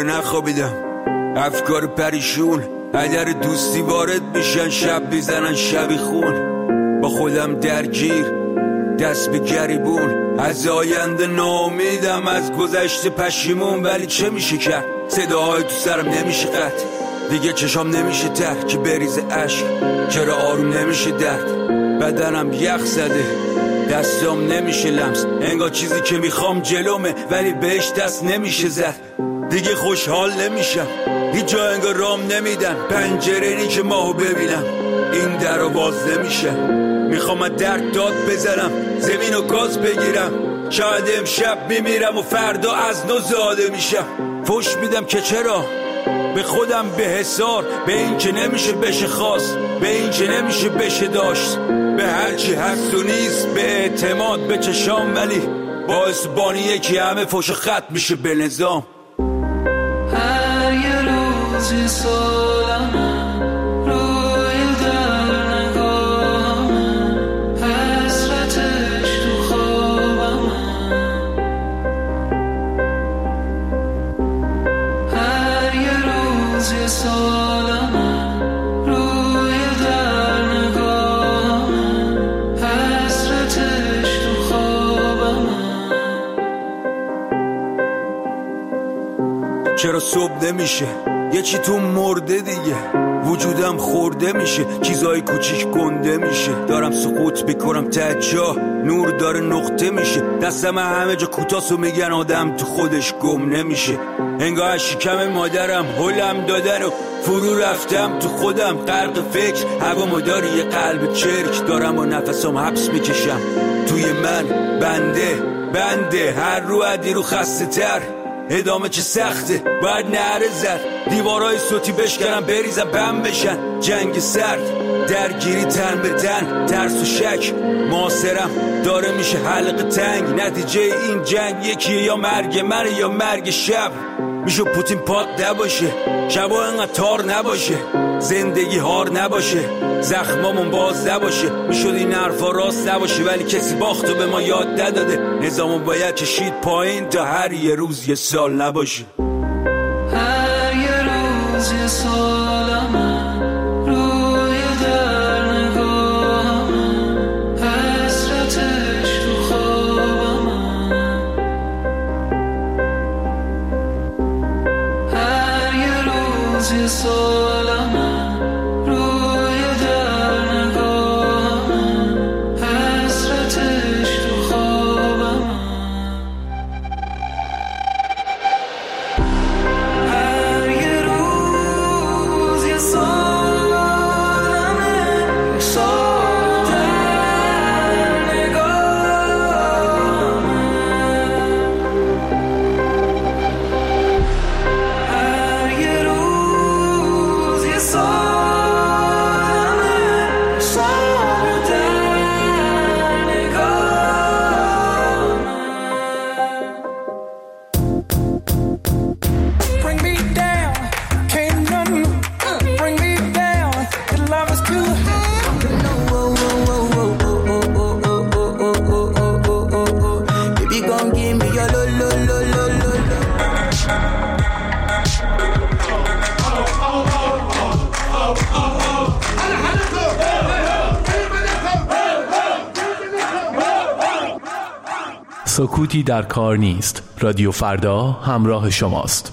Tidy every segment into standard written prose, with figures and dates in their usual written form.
نخوابیدم، افکار پریشون اگر دوستی وارد میشن شب میزنن شبی خون. با خودم درگیر دست به گریبون، از آینده ناامیدم، از گذشته پشیمون. ولی چه میشه کرد؟ صداهای تو سرم نمیشه قطع، دیگه چشام نمیشه تر که بریز عشق. چرا آروم نمیشه درد؟ بدنم یخ زده، دستام نمیشه لمس، انگار چیزی که میخوام جلومه ولی بهش دست نمیشه زد. دیگه خوشحال نمیشم، هیچ جا انگار رام نمیدن، پنجره نی که ماهو ببینم، این در رو باز نمیشه. میخوام از درد داد بزنم، زمین و گاز بگیرم، شاید امشب میمیرم و فردا از نو زاده میشم. فوش میدم که چرا به خودم به حسار، به این که نمیشه بشه خواست، به این که نمیشه بشه داشت، به هرچی هست و نیست، به اعتماد به چشام. ولی باعث بانیه که همه فوش خط میشه به نظام. هر یه روزی سالمه روی در نگاهمه، حسرتش تو خوابمه. هر یه روزی سالمه روی در نگاهمه، حسرتش تو خوابمه. چرا صبح نمیشه؟ یه چی تو مرده دیگه، وجودم خورده میشه، چیزای کوچیک گنده میشه، دارم سقوط بکنم ته جا، نور داره نقطه میشه، دستم همه جا کوتاسو میگن آدم تو خودش گم نمیشه. انگار از شکم مادرم هلم دادن و فرو رفتم تو خودم، غرق فکر هوا مداری یه قلب چرک دارم و نفسم حبس میکشم توی من. بنده هر رو عدی رو خسته تر، ادامه چه سخته، باید نعره زد، دیوارای صوتی بشکنم بریزم بم بشن، جنگ سرد، درگیری تن به تن، ترس و شک، معاصرم داره میشه حلقه تنگ. نتیجه این جنگ یکیه، یا مرگ منه یا مرگ شب. میشه پوتین پاک نباشه، شبا انقدر تار نباشه، زندگی هار نباشه، زخمامون باز نباشه. میشد این حرفا راست نباشه ولی کسی باختو به ما یاد نداده، نظامو باید کشید پایین تا هر یه روز یه سال نباشه. هر یه روز یه سالمه روی در نگاهمه، حسرتش تو خوابمه. هر یه روز یه سالمه روی در نگاهمه، حسرتش تو خوابمه. هر یه روز یه سالمه، سال در نگاهمه. هر یه روز یه سالمه، سال در نگاهمه. Bring me down, can't nothing bring me down. The love is too high. Baby, gon' give me your lo lo lo lo lo lo. سکوتی در کار نیست. رادیو فردا همراه شماست.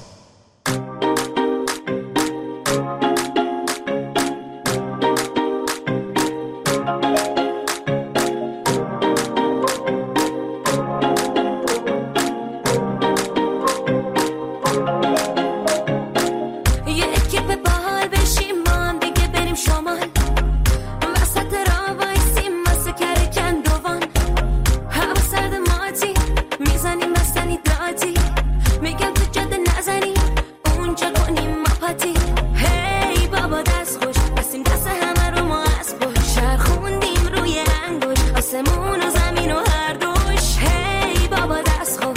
یه اکیپ باحال بشیم ما هم دیگه بریم شمال، وسط راه وایسیم واسه کرکن دوان، هوا سرد ماتی میزنیم بستنی دادی، میگم تو جاده نزنیم اونجا کنیم ما پاتی. هی بابا دست خوش بسیم دست همه رو ما از پشت، چرخوندیم روی انگوش آسمون و زمین و هر دوش. هی بابا دست خوش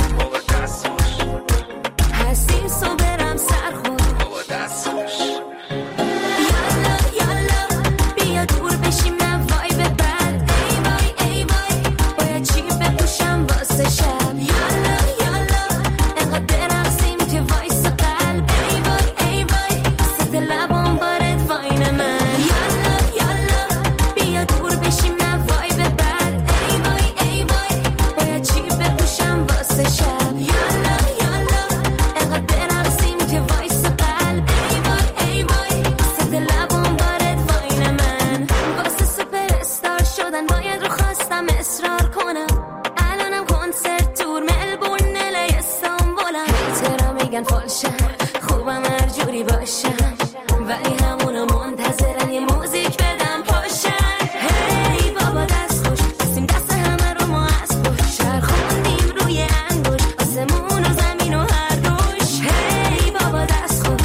هستیم صبرم سرخون. یالا یالا بیا دور بشیم نه وای به بد، ای وای باید چی بپوشم واسه شب. یالا یالا انقدر برقصیم که وایس قلب، اسرار کنم. الانم کنسرت تور ملبورن الی استانبولم. چرا میگن فالشم خوبم هر جوری باشم، ولی همونا منتظرن یه موزیک بدم پاشن. هی بابا دست خوش بسیم دست همه رو ما از پشت چرخوندیم روی انگوش آسمون و زمین و هر دوش. هی بابا دست خوش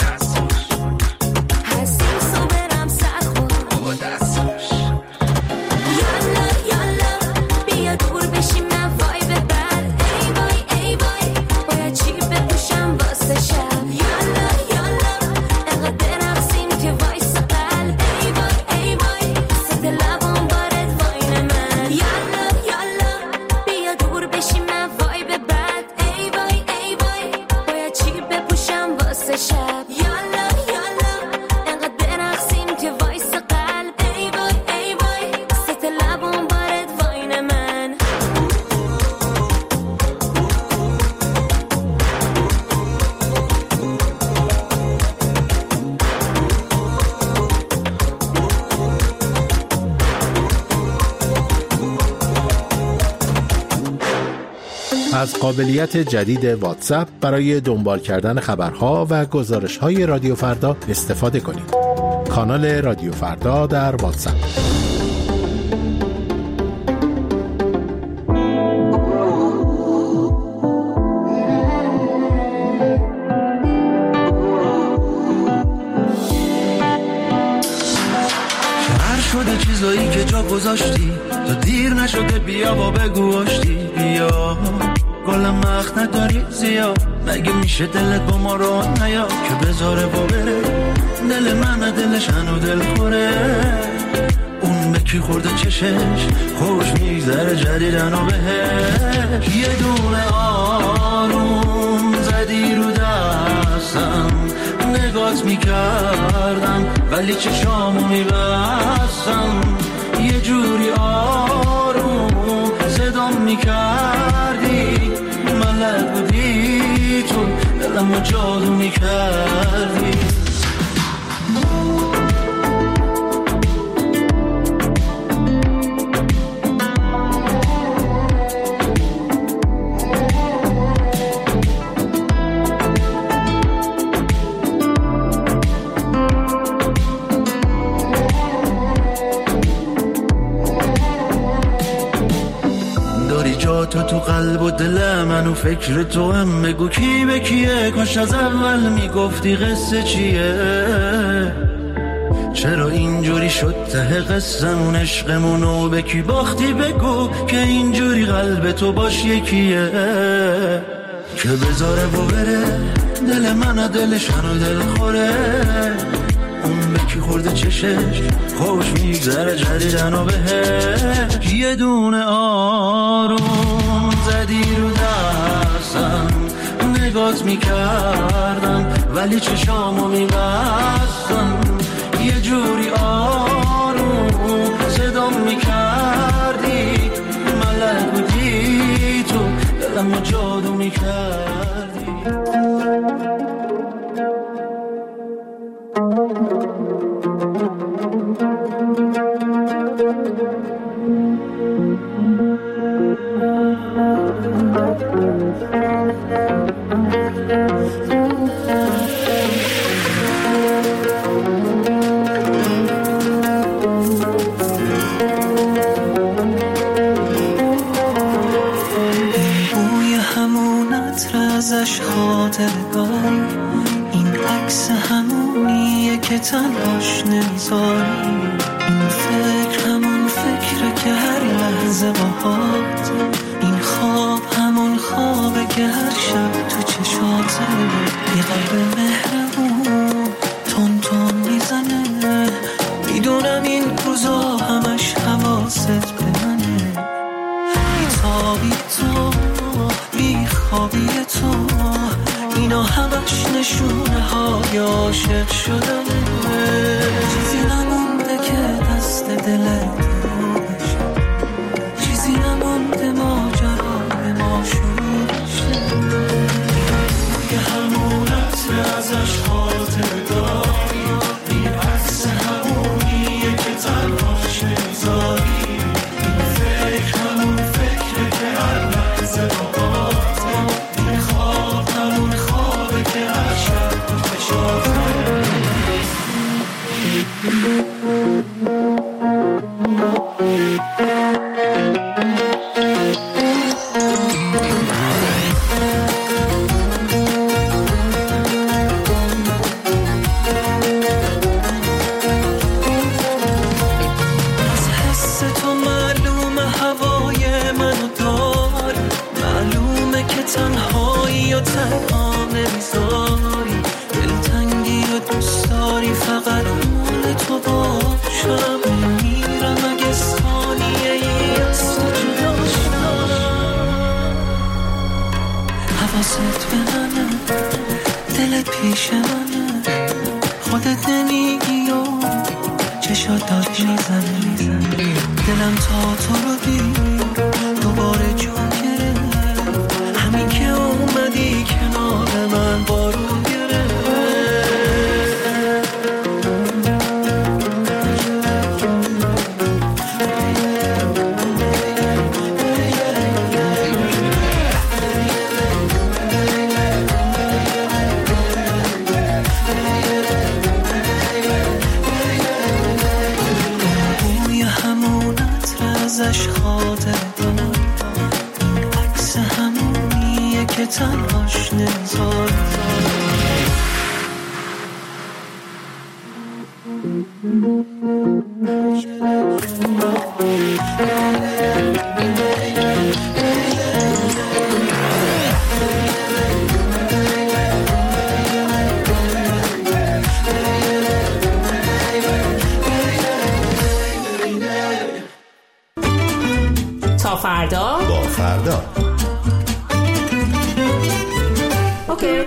هستیم صبرم سر خود بابا دست خوش. یالا یالا بیا دور بشیم من وایب بد. ای وای ای وای باید چی بپوشم واسه شب. یالا یالا انقدر برقصیم که وایس قلب. ای وای ای وای ست لبام بارد واین من. یالا یالا بیا دور بشیم من وایب بد. ای وای ای وای باید چی بپوشم واسه شب. یالا یالا انقدر برقصیم که وایس قلب. ای وای ای وای ست لبام بارد واین من. از قابلیت جدید واتساپ برای دنبال کردن خبرها و گزارش‌های رادیو فردا استفاده کنید. کانال رادیو فردا در واتساپ. هر شده چیزایی که جا گذاشتی تا دیر نشده بیا و بگو آشتی. بیا گلم وقت نداری زیاد، مگه میشه دلت با ما رو نیا که بذاره و بره. دل من دلش هنو دل خوره، اون به کی خورده چشش خوش میگذره جدیدن و بهش. یه دونه آروم زدی رو دستم، نگات میکردم ولی چشامو میبستم. یه جوری آروم صدام میکردی، ملک بودی تو دلمو جادو میکردی. تو قلب و دل من و فکر تو هم بگو کی به کیه. کاش از اول میگفتی قصه چیه، چرا اینجوری شد ته قصمون عشقمونو به کی باختی. بگو که اینجوری قلب تو باش یکیه که بذاره و بره. دل من دلش هنو دل خوره، اون به کی خورده چشش خوش میگذره جدیدن و بهش. یه دونه آروم زدی رو دستم، نگات میکردم ولی چشامو میبستم. یه جوری آروم صدام میکردی، ملک بودی تو دلمو جادو میکردی. ازش خاطرگاری، این عکس همونیه که تنهاش نمیذاری. این فکر همون فکره که هر لحظه باهات، این خواب همون خوابه که هر شب تو چشاته. یه قلب مهربون تون تون میزنه، میدونم این روزا همش حواست به منه. بیتابی تو بیخوابی تو، اینا همش نشونه های عاشق شدنه. چیزی نمونده که دست دلت بشه، چیزی نمونده ماجرا به ما شروع شه. یه همونت ازش خاطر داری، این عکس همونیه که تنهاش نمیذاری. این فکر پیش منه، خودت نمیگی و چشات داد میزنه، دلم تا تو رو دید دوباره جون گرفت، همین که اومدی کنار من بارون گرفت. ازش خاطر دارم، عکس همونیه که تنهاش نمیذاره. فردا با فردا. اوکی.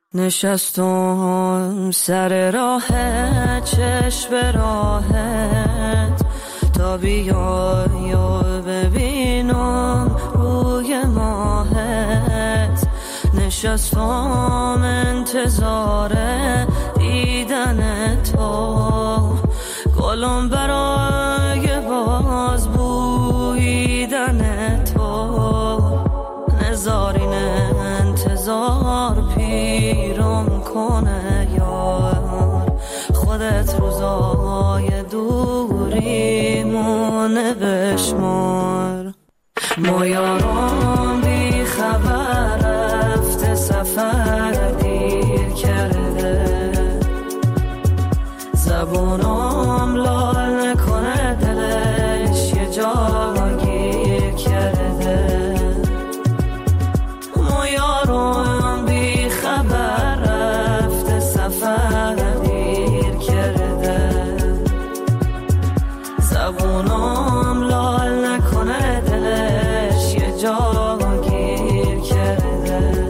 نشستم سر راهت، چشم به راهت، تا بیای و ببینم روی ماهت. نشستم انتظار دیدن تو، گلم برای باز بویدن تو. نزارین انتظار پیرم کنه یار، خودت روزای دوریمونه بشمار. ما یارم بی خبر رفته سفر دیر کرده، زبونم لال نکنه دلش یه جا گیر کرده. ما یارم بی خبر رفته سفر دیر کرده، زبونم لال نکنه دلش یه جا گیر کرده.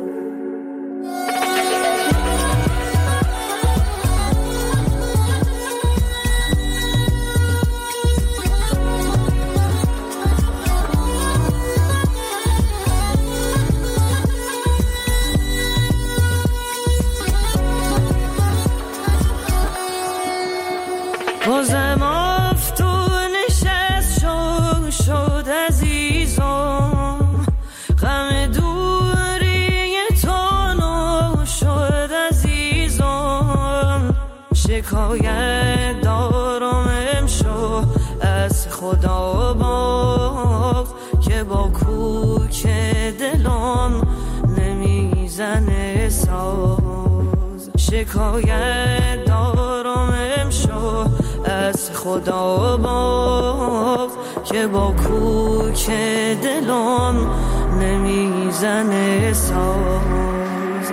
بازم افتون نشست شد عزیزم، غم دوری تو نو شد عزیزم. شکایت دارم امشو از خدا باغ، که با کوک دلم نمیزنه ساز. شکایت دارم امشو از خدا باغ، که با کوک دلم نمیزنه ساز.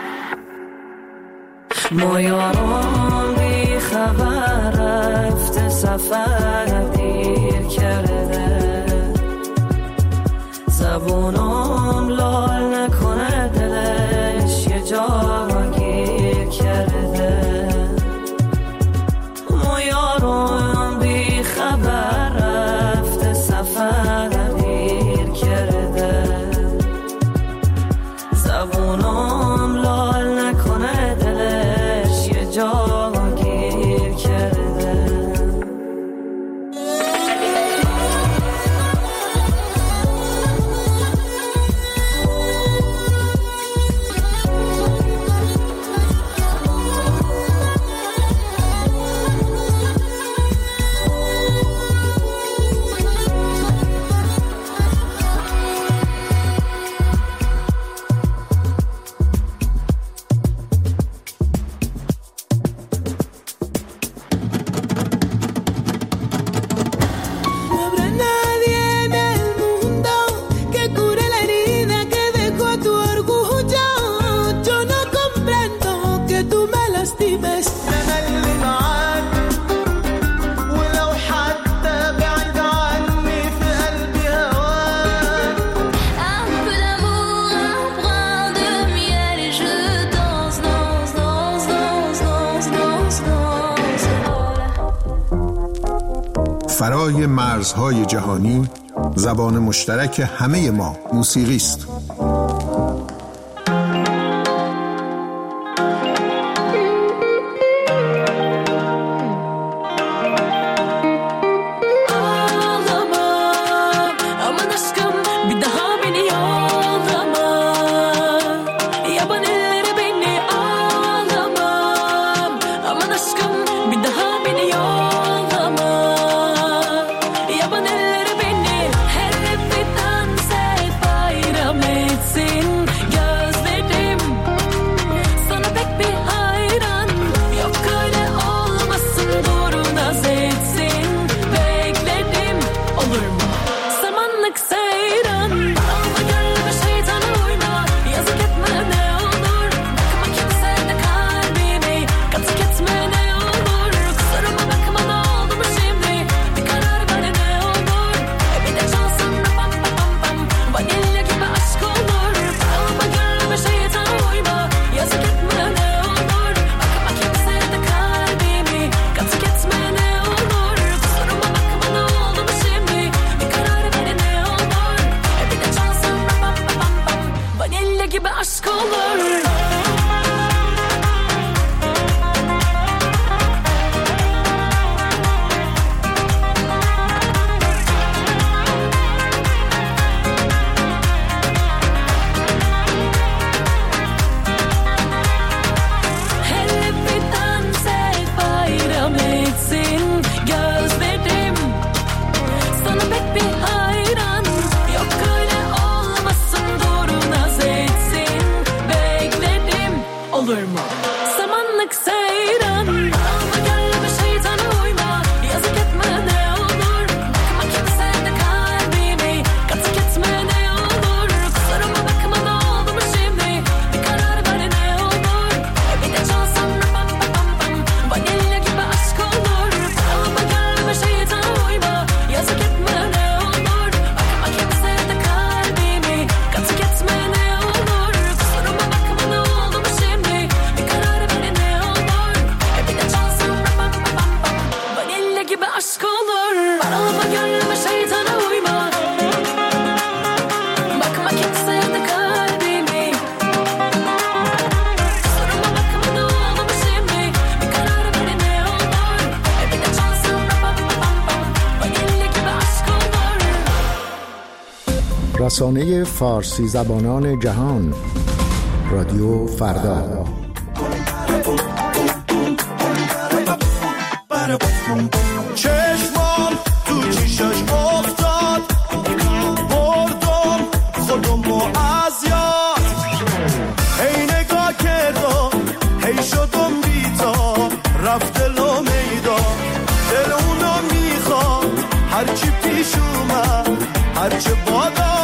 ما یارم بی خبر رفته سفر دیر کرده، زبونم لال نکنه دلش یه جا گیر کرده. ما یارم بی خبر رفته سفر دیر کرده، زبونم لال نکنه دلش یه جا گیر کرده. فرای مرزهای جهانی زبان مشترک همه ما موسیقی است. رسانه فارسی زبانان جهان، رادیو فردا. چشمام تو چشاش افتاد، بردم خودمو از یاد، هی نگاه کردم هی شدم بیتا، رفت دلو میدان، دل اونا میخواد هرچی پیش اومد، هرچی بادا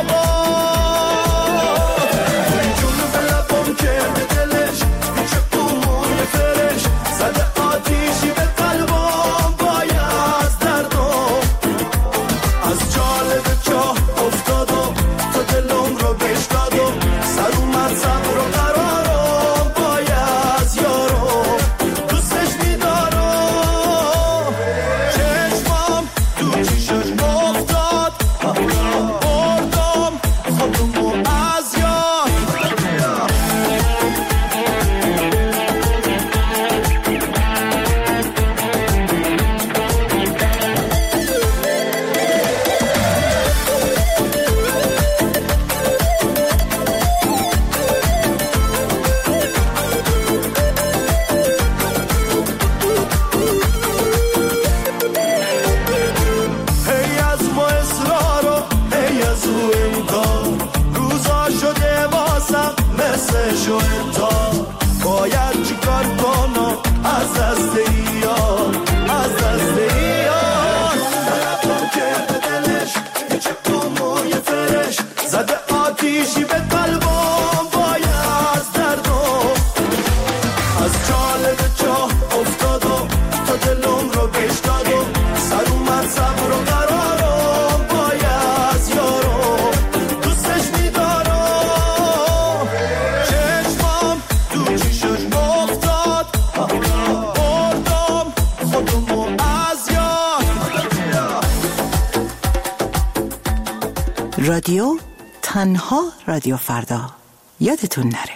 رادیو، تنها رادیو فردا. یادتون نره.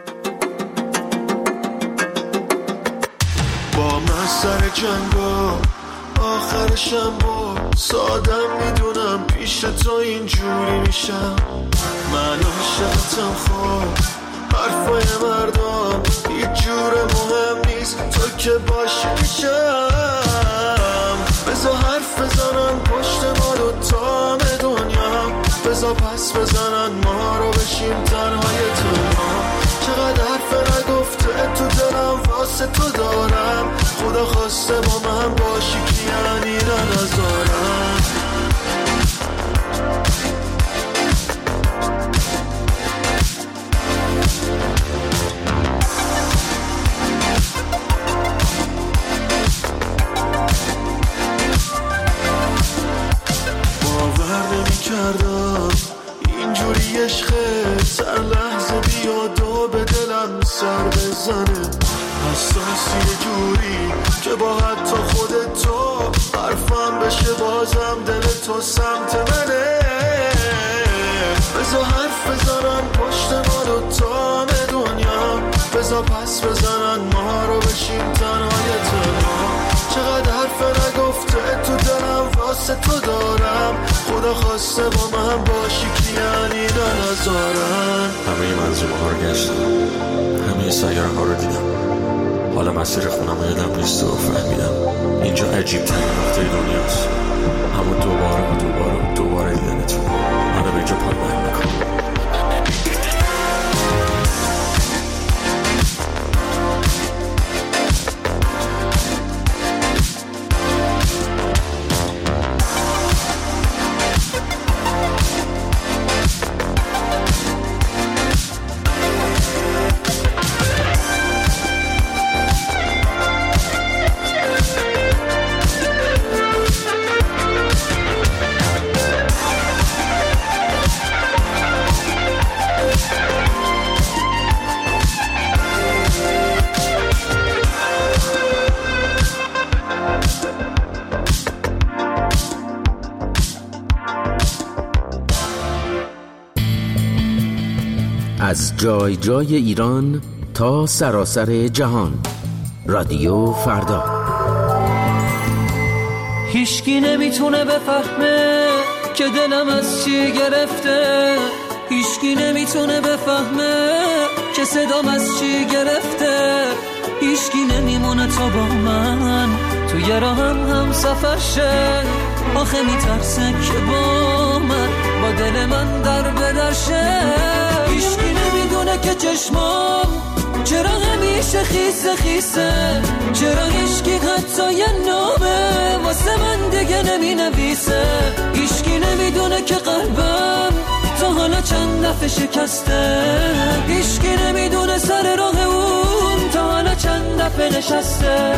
با من سر جنگا آخرشم با سادم میدونم پیش تو اینجوری میشم. من عاشقتم خواب حرفای مردم هیچ جور مهم نیست تو که باشی میشم. بذار حرف بزنن پشت ما دوتا دنیا، بذار پس بزنن ما رو بشیم تنهای تنها. چقدر حرف نگفته تو دلم واسه تو دارم، خدا خواسته با من باشی که یعنی نذارم. کردم اینجوری عشقه سر لحظه بیاد و به دلم سر بزنه. حساسی یه جوری که با حتی خودت تو حرفم بشه بازم دل تو سمت منه. بذار حرف بزنن پشت ما دوتا دنیا، بذار پس بزنن ما رو بشیم تنهای تنها. چقدر حرف نگفته تو دلم واسه تو دارم، خدا خواسته با من باشی که یعنی نذارم. همه منظومه ها رو گشتم، همه سیاره ها رو دیدم، حالا مسیر خونم رو یادم نیست و فهمیدم اینجا عجیب ترین نقطه دنیاست. اما دوباره دیدن تو منو به اینجا پایمال میکنم. از جای جای ایران تا سراسر جهان، رادیو فردا. هیچکی نمیتونه بفهمه که دلم از چی گرفته، هیچکی نمیتونه بفهمه که صدام از چی گرفته، هیچکی نمیمونه تا با من توی راهم سفر شه. آخه میترسه که با من با دل من در بدرشه. هیچکی نمیدونه که چشمام چرا همیشه خیسه خیسه، چرا هیچکی حتی یه نامه واسه من دیگه نمی نویسه. هیچکی نمیدونه که قلبم تا حالا چند دفعه شکسته، هیچکی نمیدونه سر راه اون تا حالا چند دفعه نشسته.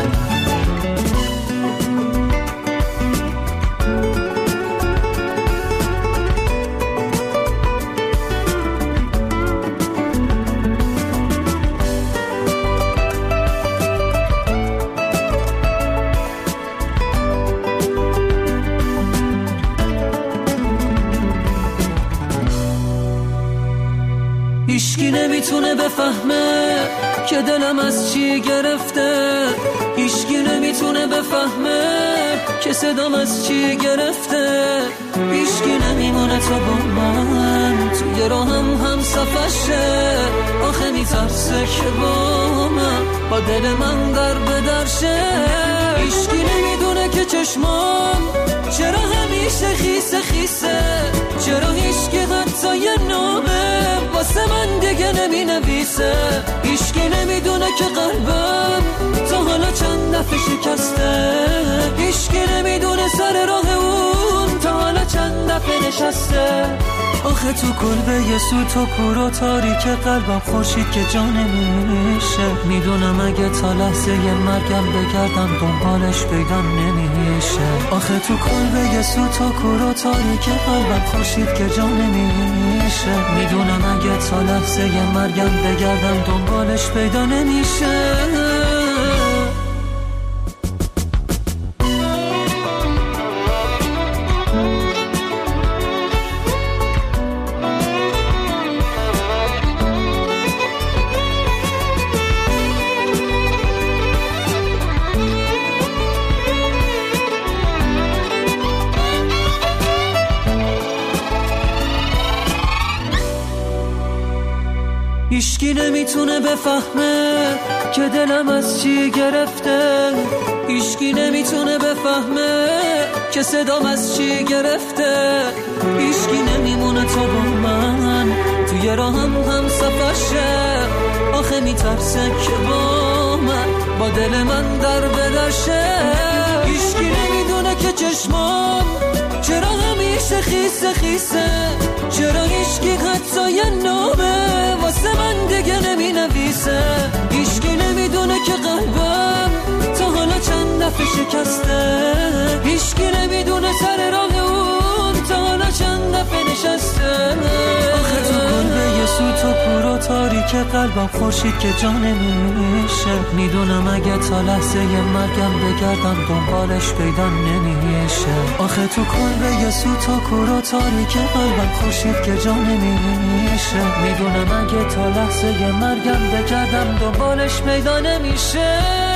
هیچکی نمیتونه بفهمه که دلم از چی گرفته، هیچکی نمیتونه بفهمه که صدام از چی گرفته، هیچکی نمیمونه تا با من توی راهم سفر شه. آخه میترسه که با من با دل من در بدرشه. هیچکی نمیدونه که چشمام چرا همیشه خیسه خیسه، چرا هیچکی حتی یه نامه واسه من دیگه نمی نویسه. هیچکی نمیدونه که قلبم تا حالا چند دفعه شکسته، هیچکی نمیدونه سر راه اون تا حالا چند دفعه نشسته. آخه تو کلبه یه سوت و کور و تاریک قلبم خورشید که جا نمیشه. میدونم اگه تا لحظه یه مرگم بگردم دنبالش پیدا نمیشه. آخه تو کلبه یه سوت و کور و تاریک قلبم خورشید که جا نمیشه. میدونم اگه تا لحظه یه مرگم بگردم دنبالش پیدا نمیشه. هیچکی نمیتونه بفهمه که دلم از چی گرفته، هیچکی نمیتونه بفهمه که صدام از چی گرفته، هیچکی نمیمونه تو با من توی راهم سفرشه، آخه میترسه که با من با دل من در بدرشه، هیچکی نمیدونه که چشمام چرا همیشه خیسه خیسه، چرا هیچکی حتی یه نامه واسه من دیگه نمی نویسه، هیچکی نمیدونه که قلبم تا حالا چند دفعه شکسته، هیچکی نمیدونه سر راه اون تا حالا چند دفعه نشسته، آخه تو کلبه یه سوت و کور و تاریک قلبم خورشید که جا نمیشه، میدونم اگه تا لحظه یه مرگم بگردم دنبالش پیدا نمیشه، آخه تو کلبه یه سوت و کور و تاریک قلبم خورشید که جا نمیشه، میدونم اگه تا لحظه یه مرگم بگردم دنبالش پیدا نمیشه.